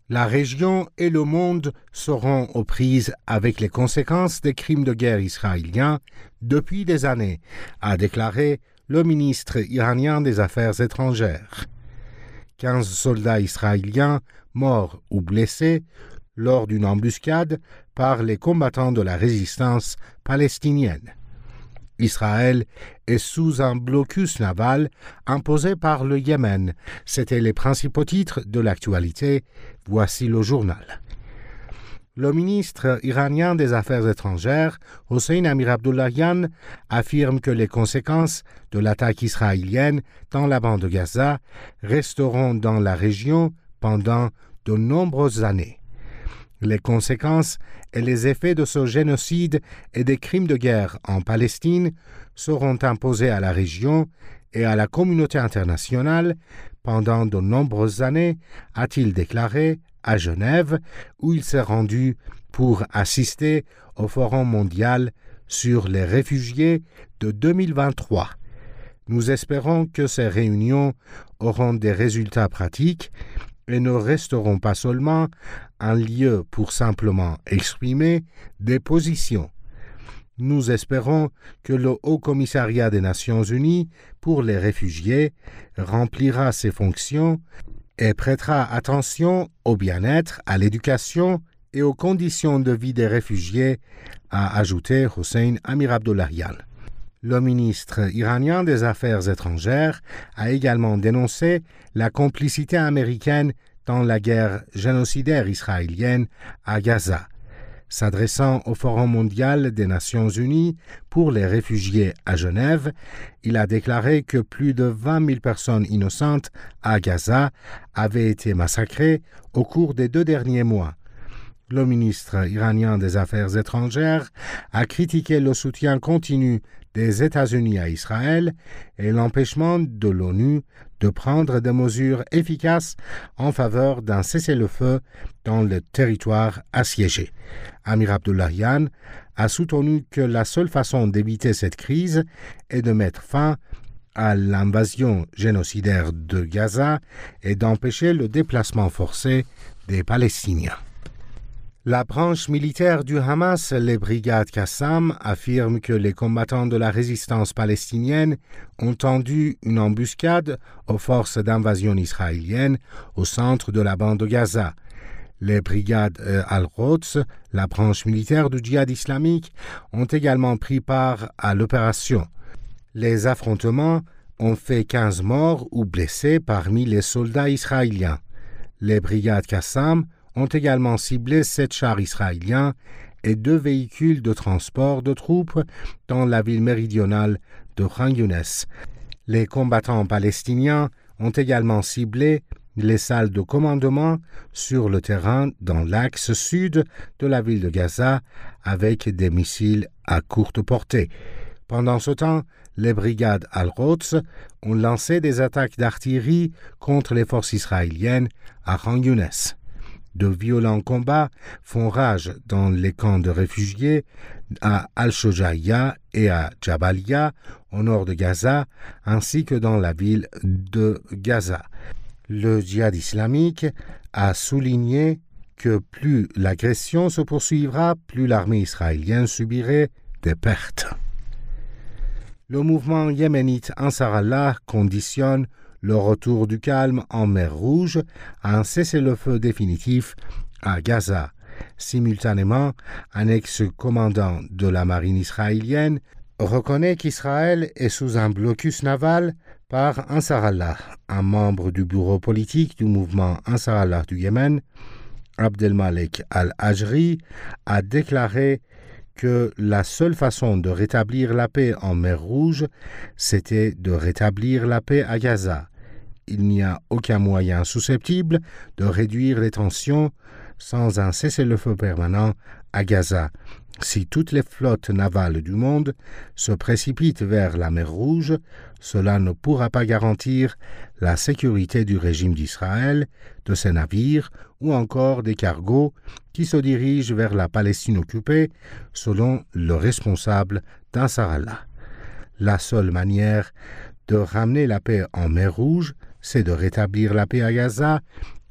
La région et le monde seront aux prises avec les conséquences des crimes de guerre israéliens depuis des années, a déclaré le ministre iranien des Affaires étrangères. 15 soldats israéliens morts ou blessés lors d'une embuscade par les combattants de la résistance palestinienne. Israël est sous un blocus naval imposé par le Yémen. C'étaient les principaux titres de l'actualité. Voici le journal. Le ministre iranien des Affaires étrangères, Hossein Amir-Abdollahian, affirme que les conséquences de l'attaque israélienne dans la bande de Gaza resteront dans la région pendant de nombreuses années. Les conséquences et les effets de ce génocide et des crimes de guerre en Palestine seront imposés à la région et à la communauté internationale pendant de nombreuses années, a-t-il déclaré à Genève, où il s'est rendu pour assister au Forum mondial sur les réfugiés de 2023. Nous espérons que ces réunions auront des résultats pratiques et ne resteront pas seulement un lieu pour simplement exprimer des positions. Nous espérons que le Haut-Commissariat des Nations Unies pour les réfugiés remplira ses fonctions et prêtera attention au bien-être, à l'éducation et aux conditions de vie des réfugiés, a ajouté Hossein Amir-Abdollahian. Le ministre iranien des Affaires étrangères a également dénoncé la complicité américaine dans la guerre génocidaire israélienne à Gaza. S'adressant au Forum mondial des Nations unies pour les réfugiés à Genève, il a déclaré que plus de 20 000 personnes innocentes à Gaza avaient été massacrées au cours des 2 derniers mois. Le ministre iranien des Affaires étrangères a critiqué le soutien continu des États-Unis à Israël et l'empêchement de l'ONU de prendre des mesures efficaces en faveur d'un cessez-le-feu dans le territoire assiégé. Amir Abdollahian a soutenu que la seule façon d'éviter cette crise est de mettre fin à l'invasion génocidaire de Gaza et d'empêcher le déplacement forcé des Palestiniens. La branche militaire du Hamas, les brigades Qassam, affirme que les combattants de la résistance palestinienne ont tendu une embuscade aux forces d'invasion israéliennes au centre de la bande de Gaza. Les brigades Al-Quds, la branche militaire du djihad islamique, ont également pris part à l'opération. Les affrontements ont fait 15 morts ou blessés parmi les soldats israéliens. Les brigades Qassam ont également ciblé 7 chars israéliens et 2 véhicules de transport de troupes dans la ville méridionale de Khan Younes. Les combattants palestiniens ont également ciblé les salles de commandement sur le terrain dans l'axe sud de la ville de Gaza avec des missiles à courte portée. Pendant ce temps, les brigades Al-Quds ont lancé des attaques d'artillerie contre les forces israéliennes à Khan Younes. De violents combats font rage dans les camps de réfugiés à Al-Shojaïa et à Jabalia, au nord de Gaza, ainsi que dans la ville de Gaza. Le djihad islamique a souligné que plus l'agression se poursuivra, plus l'armée israélienne subirait des pertes. Le mouvement yéménite Ansar Allah conditionne le retour du calme en mer Rouge à un cessez-le-feu définitif à Gaza. Simultanément, un ex-commandant de la marine israélienne reconnaît qu'Israël est sous un blocus naval par Ansar Allah. Un membre du bureau politique du mouvement Ansar Allah du Yémen, Abdelmalek Al-Ajri, a déclaré que la seule façon de rétablir la paix en mer Rouge, c'était de rétablir la paix à Gaza. Il n'y a aucun moyen susceptible de réduire les tensions sans un cessez-le-feu permanent à Gaza. Si toutes les flottes navales du monde se précipitent vers la mer Rouge, cela ne pourra pas garantir la sécurité du régime d'Israël, de ses navires ou encore des cargos qui se dirigent vers la Palestine occupée, selon le responsable d'Ansar Allah. La seule manière de ramener la paix en mer Rouge, c'est de rétablir la paix à Gaza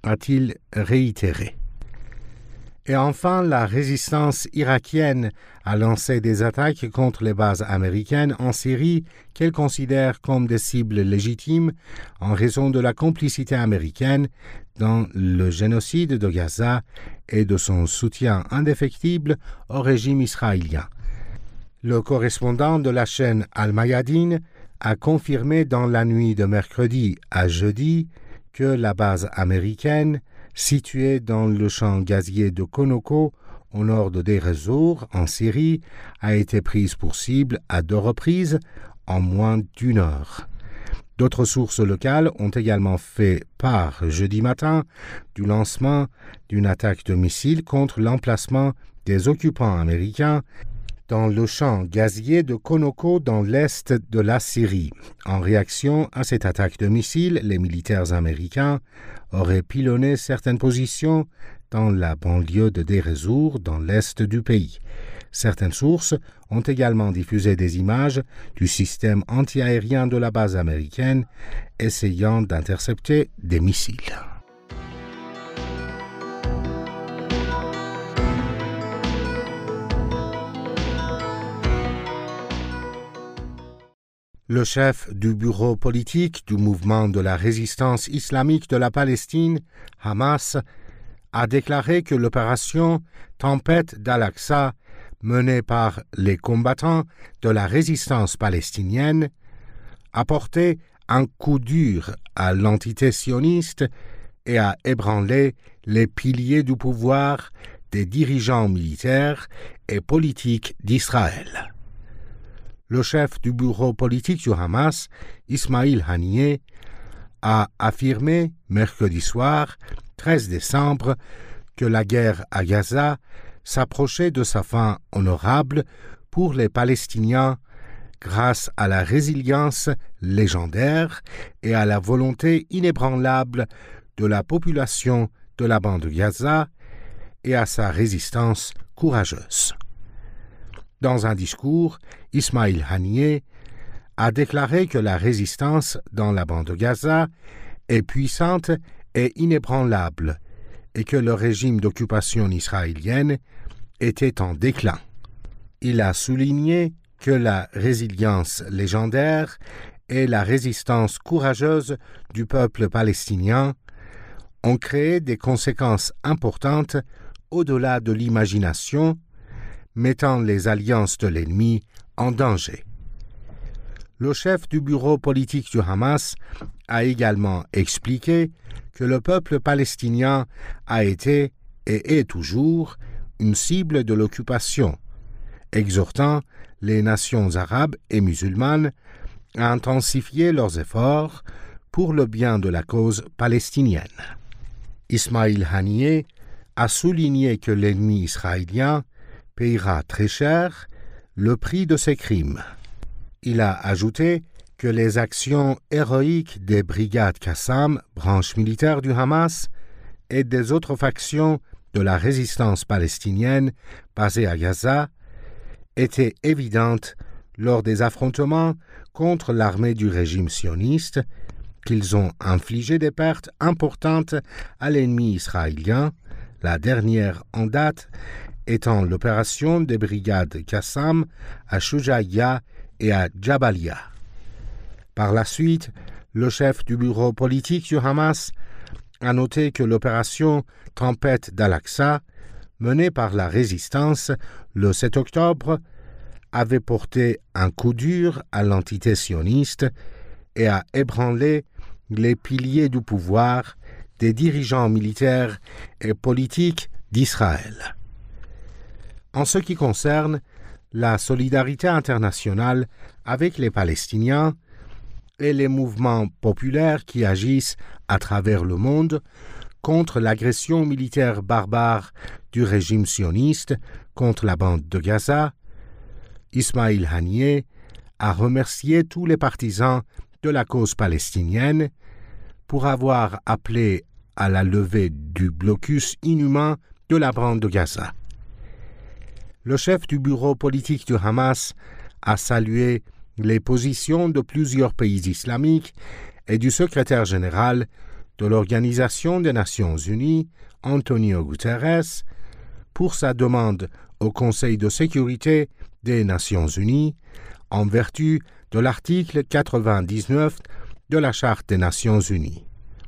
a-t-il réitéré. Et enfin, la résistance irakienne a lancé des attaques contre les bases américaines en Syrie qu'elle considère comme des cibles légitimes en raison de la complicité américaine dans le génocide de Gaza et de son soutien indéfectible au régime israélien. Le correspondant de la chaîne Al-Mayadeen a confirmé dans la nuit de mercredi à jeudi que la base américaine située dans le champ gazier de Konoko, au nord de Deir ez-Zor, en Syrie, a été prise pour cible à 2 reprises en moins d'1 heure. D'autres sources locales ont également fait part jeudi matin du lancement d'une attaque de missiles contre l'emplacement des occupants américains dans le champ gazier de Konoko dans l'est de la Syrie. En réaction à cette attaque de missiles, les militaires américains auraient pilonné certaines positions dans la banlieue de Deir ez-Zor, dans l'est du pays. Certaines sources ont également diffusé des images du système antiaérien de la base américaine essayant d'intercepter des missiles. Le chef du bureau politique du mouvement de la résistance islamique de la Palestine, Hamas, a déclaré que l'opération Tempête d'Al-Aqsa, menée par les combattants de la résistance palestinienne, a porté un coup dur à l'entité sioniste et a ébranlé les piliers du pouvoir des dirigeants militaires et politiques d'Israël. Le chef du bureau politique du Hamas, Ismail Haniyeh, a affirmé mercredi soir, 13 décembre, que la guerre à Gaza s'approchait de sa fin honorable pour les Palestiniens grâce à la résilience légendaire et à la volonté inébranlable de la population de la bande de Gaza et à sa résistance courageuse. Dans un discours, Ismail Haniyeh a déclaré que la résistance dans la bande de Gaza est puissante et inébranlable et que le régime d'occupation israélienne était en déclin. Il a souligné que la résilience légendaire et la résistance courageuse du peuple palestinien ont créé des conséquences importantes au-delà de l'imagination, mettant les alliances de l'ennemi en danger. Le chef du bureau politique du Hamas a également expliqué que le peuple palestinien a été et est toujours une cible de l'occupation, exhortant les nations arabes et musulmanes à intensifier leurs efforts pour le bien de la cause palestinienne. Ismail Haniyeh a souligné que l'ennemi israélien payera très cher le prix de ses crimes. Il a ajouté que les actions héroïques des brigades Qassam, branche militaire du Hamas, et des autres factions de la résistance palestinienne basée à Gaza étaient évidentes lors des affrontements contre l'armée du régime sioniste, qu'ils ont infligé des pertes importantes à l'ennemi israélien, la dernière en date étant l'opération des brigades Qassam à Shoujaïa et à Jabalia. Par la suite, le chef du bureau politique du Hamas a noté que l'opération Tempête d'Al-Aqsa, menée par la résistance le 7 octobre, avait porté un coup dur à l'entité sioniste et a ébranlé les piliers du pouvoir des dirigeants militaires et politiques d'Israël. En ce qui concerne la solidarité internationale avec les Palestiniens et les mouvements populaires qui agissent à travers le monde contre l'agression militaire barbare du régime sioniste contre la bande de Gaza, Ismail Haniyeh a remercié tous les partisans de la cause palestinienne pour avoir appelé à la levée du blocus inhumain de la bande de Gaza. Le chef du bureau politique du Hamas a salué les positions de plusieurs pays islamiques et du secrétaire général de l'Organisation des Nations Unies, Antonio Guterres, pour sa demande au Conseil de sécurité des Nations Unies en vertu de l'article 99 de la Charte des Nations Unies.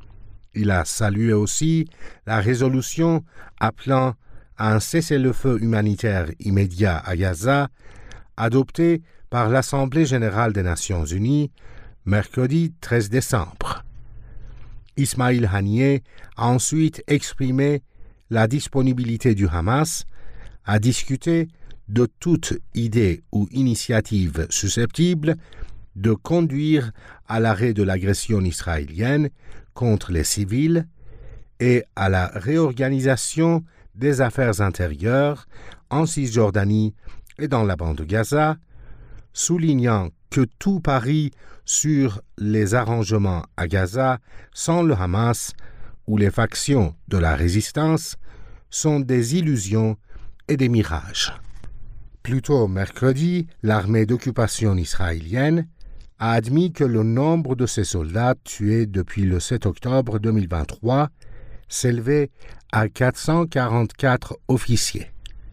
Il a salué aussi la résolution appelant à un cessez-le-feu humanitaire immédiat à Gaza, adoptée par l'Assemblée générale des Nations unies mercredi 13 décembre. Ismail Haniyeh a ensuite exprimé la disponibilité du Hamas à discuter de toute idée ou initiative susceptible de conduire à l'arrêt de l'agression israélienne contre les civils et à la réorganisation des affaires intérieures en Cisjordanie et dans la bande de Gaza, soulignant que tout pari sur les arrangements à Gaza sans le Hamas ou les factions de la résistance sont des illusions et des mirages. Plus tôt mercredi, l'armée d'occupation israélienne a admis que le nombre de ses soldats tués depuis le 7 octobre 2023 s'élevait à 444 officiers.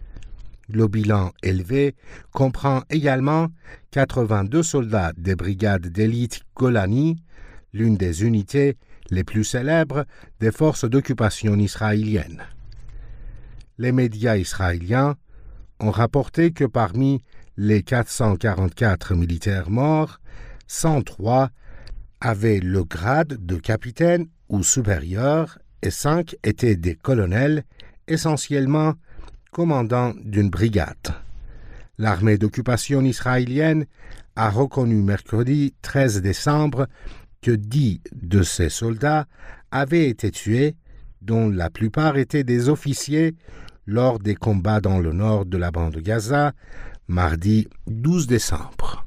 Le bilan élevé comprend également 82 soldats des brigades d'élite Golani, l'une des unités les plus célèbres des forces d'occupation israéliennes. Les médias israéliens ont rapporté que parmi les 444 militaires morts, 103 avaient le grade de capitaine ou supérieur et 5 étaient des colonels, essentiellement commandants d'une brigade. L'armée d'occupation israélienne a reconnu mercredi 13 décembre que 10 de ses soldats avaient été tués, dont la plupart étaient des officiers, lors des combats dans le nord de la bande de Gaza, mardi 12 décembre.